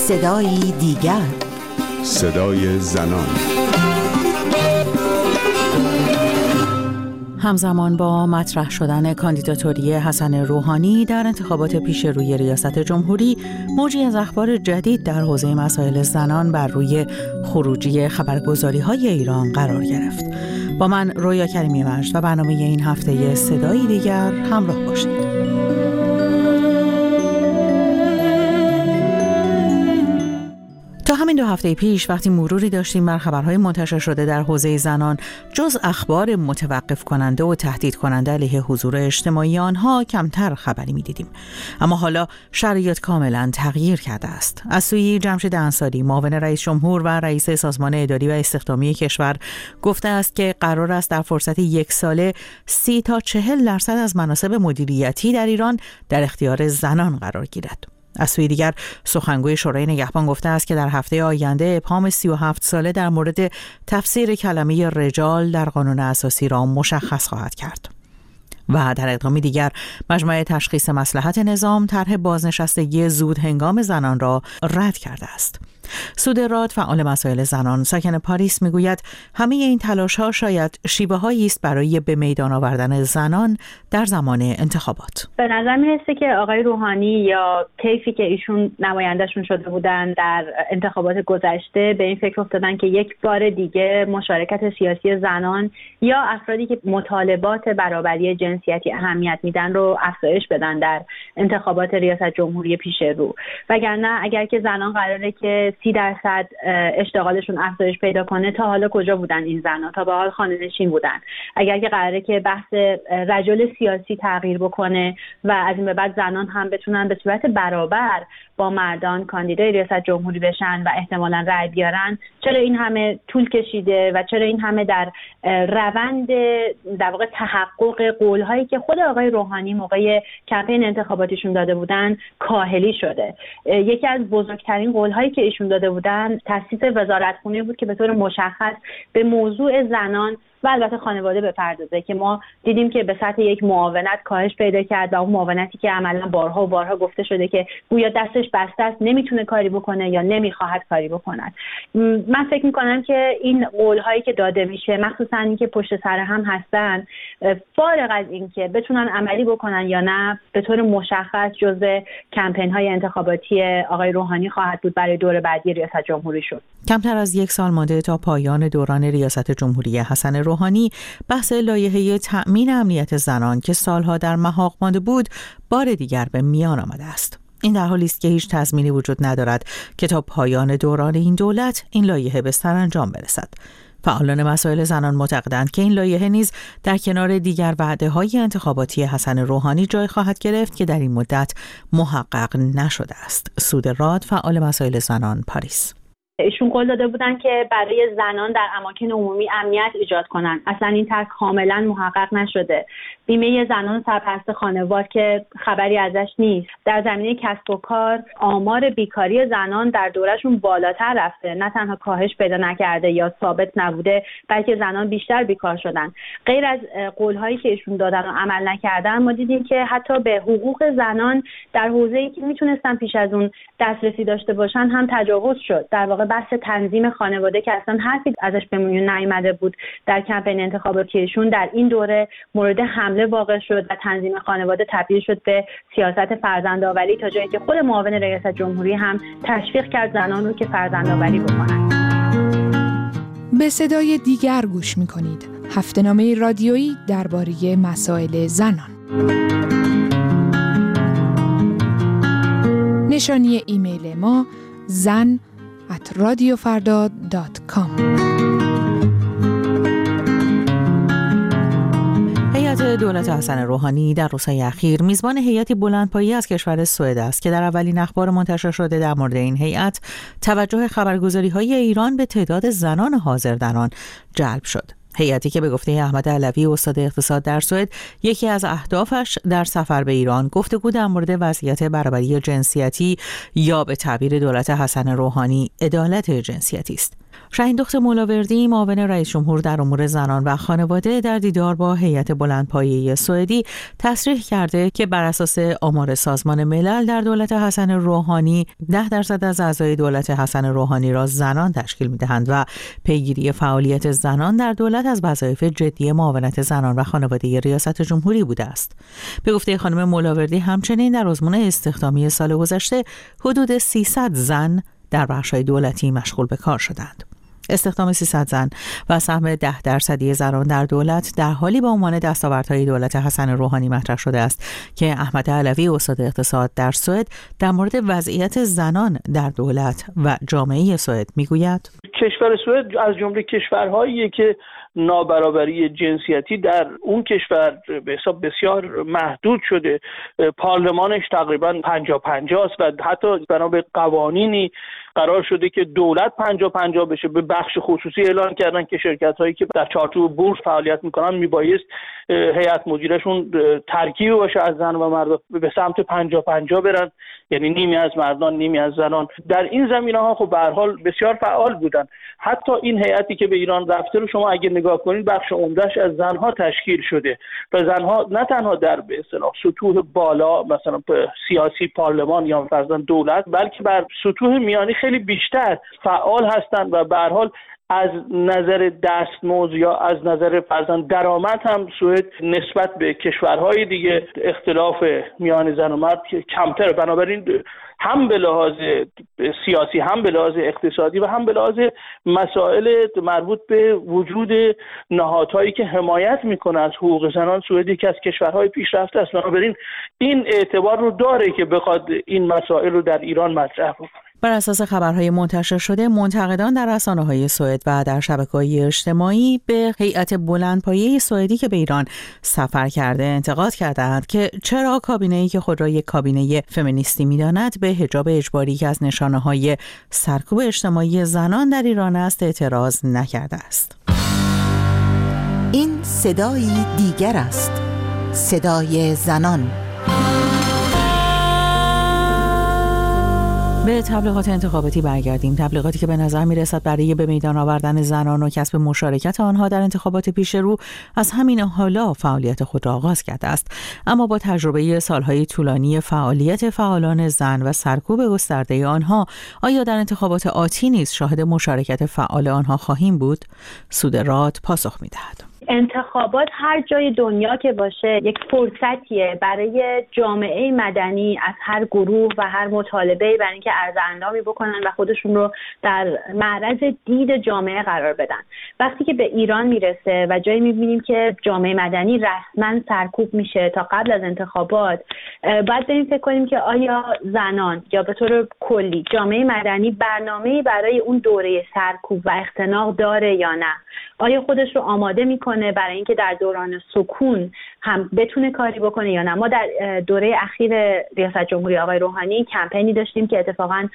صدایی دیگر، صدای زنان. همزمان با مطرح شدن کاندیداتوری حسن روحانی در انتخابات پیش روی ریاست جمهوری، موجی از اخبار جدید در حوزه مسائل زنان بر روی خروجی خبرگزاری‌های ایران قرار گرفت. با من رویا کریمی مجد و برنامه این هفته صدایی دیگر همراه باشید. تا همین 2 هفته پیش وقتی مروری داشتیم بر خبرهای منتشر شده در حوزه زنان، جز اخبار متوقف کننده و تهدید کننده علیه حضور اجتماعی آنها کمتر خبری می‌دیدیم. اما حالا شرایط کاملا تغییر کرده است. از سوی جمشید انصاری، معاون رئیس جمهور و رئیس سازمان اداری و استخدامی کشور، گفته است که قرار است در فرصت 1 ساله 30 تا 40% از مناصب مدیریتی در ایران در اختیار زنان قرار گیرد. از سوی دیگر سخنگوی شورای نگهبان گفته است که در هفته آینده ابهام 37 ساله در مورد تفسیر کلمه رجال در قانون اساسی را مشخص خواهد کرد. و در اقدامی دیگر مجمع تشخیص مصلحت نظام طرح بازنشستگی زود هنگام زنان را رد کرده است. سود راد، فعال مسائل زنان ساکن پاریس، میگوید همه این تلاش‌ها شاید شیوه‌هایی است برای به میدان آوردن زنان در زمان انتخابات. به نظر میرسه که آقای روحانی یا طیفی که ایشون نمایندهشون شده بودن در انتخابات گذشته به این فکر افتادن که یک بار دیگه مشارکت سیاسی زنان یا افرادی که مطالبات برابری جنسیتی اهمیت میدن رو افزایش بدن در انتخابات ریاست جمهوری پیش رو. وگرنه اگر که زنان قراره که 30% اشتغالشون افزایش پیدا کنه، تا حالا کجا بودن این زنان؟ تا به حال خانه‌نشین بودن. اگر که قراره که بحث رجل سیاسی تغییر بکنه و از این به بعد زنان هم بتونن به صورت برابر با مردان کاندیدای ریاست جمهوری بشن و احتمالاً رأی بیارن، چرا این همه طول کشیده و چرا این همه در روند در واقع تحقق قول‌هایی که خود آقای روحانی موقع کمپین انتخاباتیشون داده بودن کاهلی شده؟ یکی از بزرگترین قول‌هایی که ایشون داده بودن تأسیس وزارتخونه بود که به طور مشخص به موضوع زنان و البته خانواده بپردازه، که ما دیدیم که به سطح یک معاونت کاهش پیدا کرد و اون معاونتی که عملاً بارها و بارها گفته شده که گویا دستش بسته است، نمیتونه کاری بکنه یا نمیخواهد کاری بکند. من فکر میکنم که این قول‌هایی که داده میشه، مخصوصاً این که پشت سر هم هستن، فارغ از این که بتونن عملی بکنن یا نه، به طور مشخص جزء کمپین‌های انتخاباتی آقای روحانی خواهد بود برای دور بعدی ریاست جمهوری شد. کمتر از 1 سال مانده تا پایان دوران ریاست جمهوری حسن روحانی، بحث لایحه تأمین امنیت زنان که سالها در محاق مانده بود، بار دیگر به میان آمده است. این در حالی است که هیچ تضمینی وجود ندارد که تا پایان دوران این دولت این لایحه به سرانجام برسد. فعالان مسائل زنان معتقدند که این لایحه نیز در کنار دیگر وعده‌های انتخاباتی حسن روحانی جای خواهد گرفت که در این مدت محقق نشده است. سود راد، فعال مسائل زنان، پاریس. ایشون قول داده بودن که برای زنان در اماکن عمومی امنیت ایجاد کنن. اصلا این طرح کاملا محقق نشده. بیمه زنان سرپرست خانوار که خبری ازش نیست. در زمینه کسب و کار، آمار بیکاری زنان در دورشون بالاتر رفته، نه تنها کاهش پیدا نکرده یا ثابت نبوده، بلکه زنان بیشتر بیکار شدن. غیر از قول‌هایی که ایشون دادن و عمل نکردن، ما دیدیم که حتی به حقوق زنان در حوزه‌ای که میتونستن پیش از اون دسترسی داشته باشن هم تجاوز شد. در واقع بحث تنظیم خانواده که اصلا حرفی ازش به میون نیامده بود در کمپین انتخاباتیشون، در این دوره مورد حمله واقع شد و تنظیم خانواده تبدیل شد به سیاست فرزندآوری، تا جایی که خود معاون رئیس جمهوری هم تشویق کرد زنان رو که فرزندآوری بکنن. به صدای دیگر گوش می‌کنید. هفته‌نامه رادیویی درباره مسائل زنان. نشانی ایمیل ما zan@radiofarda.com. هیئت دولت حسن روحانی در روزهای اخیر میزبان هیئتی بلندپایه‌ای از کشور سوئد است که در اولین اخبار منتشر شده در مورد این هیئت توجه خبرگزاری‌های ایران به تعداد زنان حاضر در آن جلب شد. هیئتی که به گفته احمد علوی، استاد اقتصاد در سوئد، یکی از اهدافش در سفر به ایران گفتگو در مورد وضعیت برابری جنسیتی یا به تعبیر دولت حسن روحانی عدالت جنسیتی است. شاهین دخت مولاوردی، معاون رئیس جمهور در امور زنان و خانواده، در دیدار با هیئت بلندپایه سوئدی تصریح کرده که بر اساس آمار سازمان ملل در دولت حسن روحانی 10% از اعضای دولت حسن روحانی را زنان تشکیل می‌دهند و پیگیری فعالیت زنان در دولت از وظایف جدی معاونت زنان و خانواده ریاست جمهوری بوده است. به گفته خانم مولاوردی، همچنین در آزمون استخدامی سال گذشته حدود 300 زن در بخش‌های دولتی مشغول به کار شدند. استخدام 300 زن و سهم 10% زنان در دولت در حالی به عنوان دستاوردهای دولت حسن روحانی مطرح شده است که احمد علوی، استاد اقتصاد در سوئد، در مورد وضعیت زنان در دولت و جامعه سوئد میگوید: کشور سوئد از جمله کشورهاییه که نابرابری جنسیتی در اون کشور به حساب بسیار محدود شده. پارلمانش تقریبا 50-50 است و حتی بنا به قوانینی قرار شده که دولت 50-50 بشه. به بخش خصوصی اعلان کردن که شرکت هایی که در چارچوب بورس فعالیت میکنن میبایست هیئت مدیرشون ترکیبی باشه از زن و مرد، به سمت 50-50 برن، یعنی نیمی از مردان نیمی از زنان. در این زمینه‌ها خب به هر حال بسیار فعال بودن. حتی این هیئتی که به ایران رفته رو شما اگه نگاه کنید بخش عمده‌اش از زنها تشکیل شده و زنها نه تنها در به اصطلاح سطوح بالا مثلا سیاسی پارلمان یا فرضاً دولت، بلکه بر سطوح میانی خیلی بیشتر فعال هستند و به هر حال از نظر دستمزد یا از نظر فرضاً درآمد هم سوئد نسبت به کشورهای دیگه اختلاف میان زن و مرد کمتر. بنابراین هم به لحاظ سیاسی، هم به لحاظ اقتصادی و هم به لحاظ مسائل مربوط به وجود نهادهایی که حمایت میکنه از حقوق زنان، سوئد یکی از کشورهای پیشرفته است. بنابراین این اعتبار رو داره که بخواد این مسائل رو در ایران مطرح بکنه. بر اساس خبرهای منتشر شده، منتقدان در رسانه‌های سوئد و در شبکه‌های اجتماعی به هیئت بلندپایه سوئدی که به ایران سفر کرده انتقاد کردند که چرا کابینه‌ای که خود را یک کابینه فمینیستی می‌داند به حجاب اجباری که از نشانه‌های سرکوب اجتماعی زنان در ایران است اعتراض نکرده است. این صدای دیگر است، صدای زنان. به تبلیغات انتخاباتی برگردیم. تبلیغاتی که به نظر می‌رسد برای به میدان آوردن زنان و کسب مشارکت آنها در انتخابات پیش رو از همین حالا فعالیت خود را آغاز کرده است. اما با تجربه سالهای طولانی فعالیت فعالان زن و سرکوب گسترده آنها، آیا در انتخابات آتی نیز شاهد مشارکت فعال آنها خواهیم بود؟ سودراد پاسخ می‌دهد. انتخابات هر جای دنیا که باشه یک فرصتیه برای جامعه مدنی از هر گروه و هر مطالبه‌ای برای اینکه عرض اندامی بکنن و خودشون رو در معرض دید جامعه قرار بدن. وقتی که به ایران میرسه و جایی میبینیم که جامعه مدنی رسما سرکوب میشه تا قبل از انتخابات، باید بریم فکر کنیم که آیا زنان یا به طور کلی جامعه مدنی برنامه‌ای برای اون دوره سرکوب و اختناق داره یا نه؟ آیا خودش رو آماده میکنه برای اینکه در دوران سکون هم بتونه کاری بکنه یا نه؟ ما در دوره اخیر ریاست جمهوری آقای روحانی کمپینی داشتیم که اتفاقا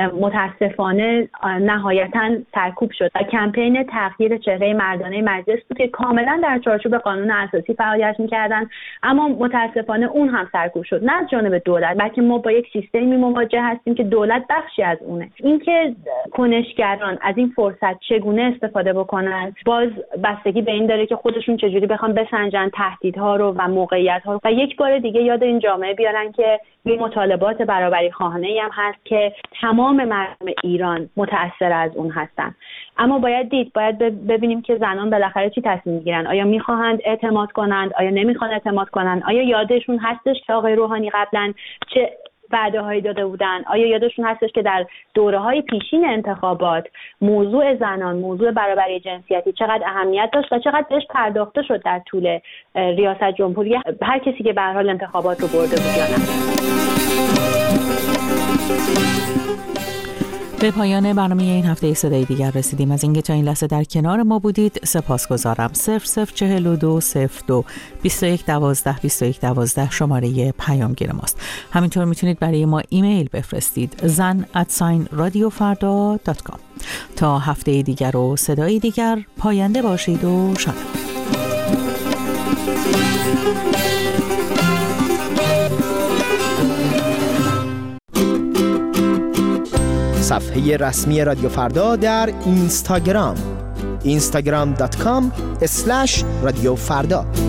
متاسفانه نهایتاً سرکوب شد و کمپین تغییر چهره مردانه مجلس بود که کاملا در چارچوب قانون اساسی فعالیت میکردن، اما متاسفانه اون هم سرکوب شد، نه از جانب دولت، بلکه ما با یک سیستمی مواجه هستیم که دولت بخشی از اونه. اینکه کنشگران از این فرصت چگونه استفاده بکنن باز بستگی به این داره که خودشون چجوری بخوان بسنجن تهدیدها رو و موقعیت‌ها رو و یک بار دیگه یاد این جامعه بیارن که این مطالبات برابری خواهانه‌ای هم هست که تمام مردم ایران متأثر از اون هستن. اما باید ببینیم که زنان بالاخره چی تصمیم میگیرن. آیا میخواهند اعتماد کنند؟ آیا نمیخوان اعتماد کنند؟ آیا یادشون هستش که آقای روحانی قبلا چه وعده‌هایی داده بودن؟ آیا یادشون هستش که در دوره‌های پیشین انتخابات موضوع زنان، موضوع برابری جنسیتی چقدر اهمیت داشت و چقدر بهش پرداخته شد در طول ریاست جمهوری هر کسی که به هر حال انتخابات رو برده بود یا نه؟ به پایان برنامه این هفته صدای دیگر رسیدیم. از اینکه تا این لحظه در کنار ما بودید سپاسگزارم. 0042 02 21 12 21 12 شماره پیامگیر ماست. همینطور میتونید برای ما ایمیل بفرستید zan@radiofarda.com. تا هفته دیگر و صدای دیگر پاینده باشید و شاد. صفحه رسمی رادیو فردا در اینستاگرام instagram.com/رادیو فردا.